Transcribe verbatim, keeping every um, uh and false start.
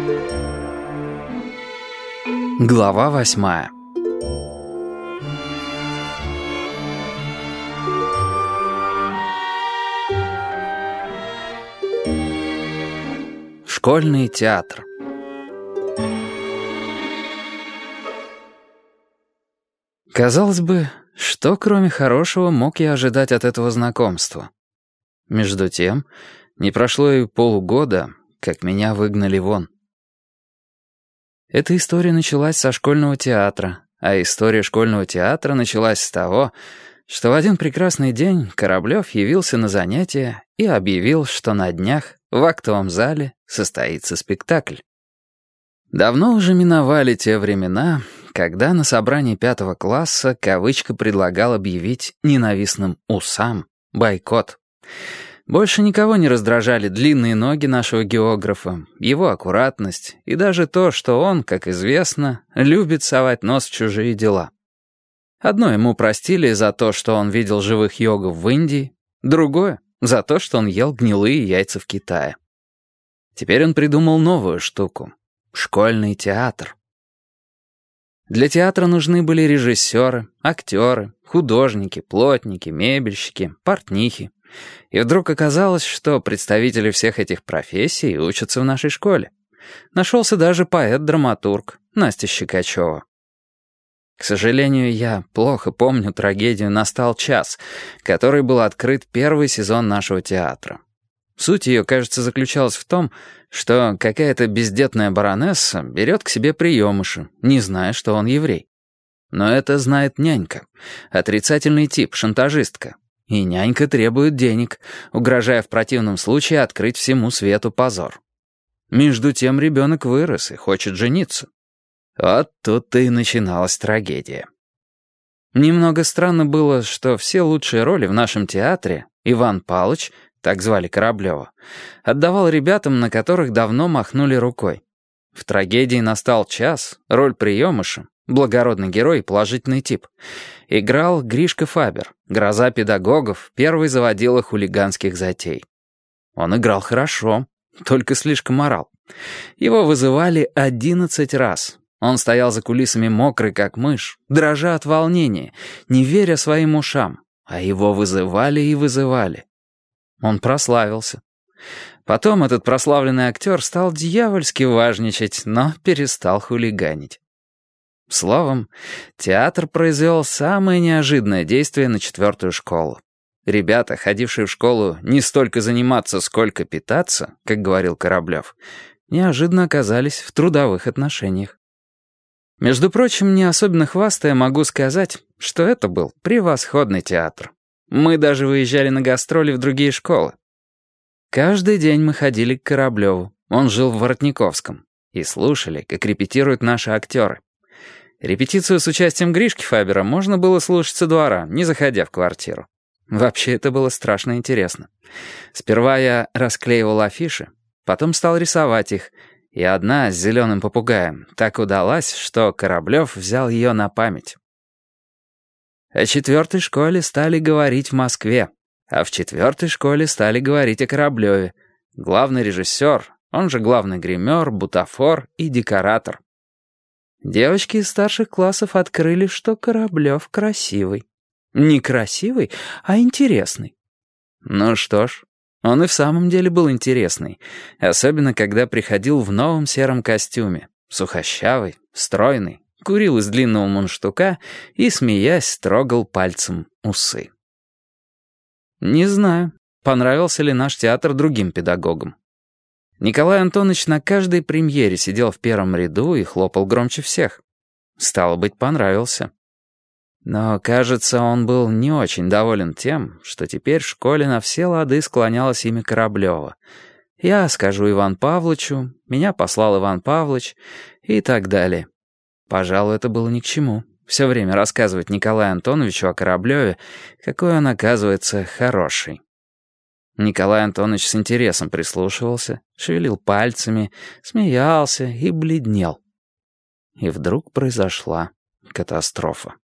Глава восьмая. Школьный театр. Казалось бы, что кроме хорошего мог я ожидать от этого знакомства? Между тем, не прошло и полугода, как меня выгнали вон. Эта история началась со школьного театра, а история школьного театра началась с того, что в один прекрасный день Кораблев явился на занятия и объявил, что на днях в актовом зале состоится спектакль. Давно уже миновали те времена, когда на собрании пятого класса кавычка предлагал объявить ненавистным усам бойкот. Больше никого не раздражали длинные ноги нашего географа, его аккуратность и даже то, что он, как известно, любит совать нос в чужие дела. Одно ему простили за то, что он видел живых йогов в Индии, другое — за то, что он ел гнилые яйца в Китае. Теперь он придумал новую штуку — школьный театр. Для театра нужны были режиссеры, актеры, художники, плотники, мебельщики, портнихи. И вдруг оказалось, что представители всех этих профессий учатся в нашей школе. Нашелся даже поэт-драматург Настя Щекачева. К сожалению, я плохо помню трагедию «Настал час», которой был открыт первый сезон нашего театра. Суть ее, кажется, заключалась в том, что какая-то бездетная баронесса берет к себе приемыша, не зная, что он еврей. Но это знает нянька, отрицательный тип, шантажистка. И нянька требует денег, угрожая в противном случае открыть всему свету позор. Между тем ребенок вырос и хочет жениться. Вот тут-то и начиналась трагедия. Немного странно было, что все лучшие роли в нашем театре Иван Палыч, так звали Кораблева, отдавал ребятам, на которых давно махнули рукой. В трагедии «Настал час» роль приемыша, благородный герой и положительный тип, играл Гришка Фабер, гроза педагогов, первый заводила хулиганских затей. Он играл хорошо, только слишком орал. Его вызывали одиннадцать раз. Он стоял за кулисами мокрый, как мышь, дрожа от волнения, не веря своим ушам, а его вызывали и вызывали. Он прославился. Потом этот прославленный актер стал дьявольски важничать, но перестал хулиганить. Словом, театр произвел самое неожиданное действие на четвертую школу. Ребята, ходившие в школу не столько заниматься, сколько питаться, как говорил Кораблев, неожиданно оказались в трудовых отношениях. Между прочим, не особенно хвастая, могу сказать, что это был превосходный театр. Мы даже выезжали на гастроли в другие школы. Каждый день мы ходили к Кораблеву, он жил в Воротниковском, и слушали, как репетируют наши актеры. Репетицию с участием Гришки Фабера можно было слушать со двора, не заходя в квартиру. Вообще это было страшно интересно. Сперва я расклеивал афиши, потом стал рисовать их, и одна с зеленым попугаем так удалась, что Кораблев взял ее на память. О четвертой школе стали говорить в Москве, а в четвертой школе стали говорить о Кораблеве. Главный режиссер, он же главный гример, бутафор и декоратор. Девочки из старших классов открыли, что Кораблев красивый. Не красивый, а интересный. Ну что ж, он и в самом деле был интересный, особенно когда приходил в новом сером костюме, сухощавый, стройный, курил из длинного мундштука и, смеясь, трогал пальцем усы. Не знаю, понравился ли наш театр другим педагогам. Николай Антонович на каждой премьере сидел в первом ряду и хлопал громче всех. Стало быть, понравился. Но, кажется, он был не очень доволен тем, что теперь в школе на все лады склонялось имя Кораблева. Я скажу Иван Павловичу, меня послал Иван Павлович и так далее. Пожалуй, это было ни к чему. Все время рассказывать Николаю Антоновичу о Кораблеве, какой он, оказывается, хороший. Николай Антонович с интересом прислушивался, шевелил пальцами, смеялся и бледнел. И вдруг произошла катастрофа.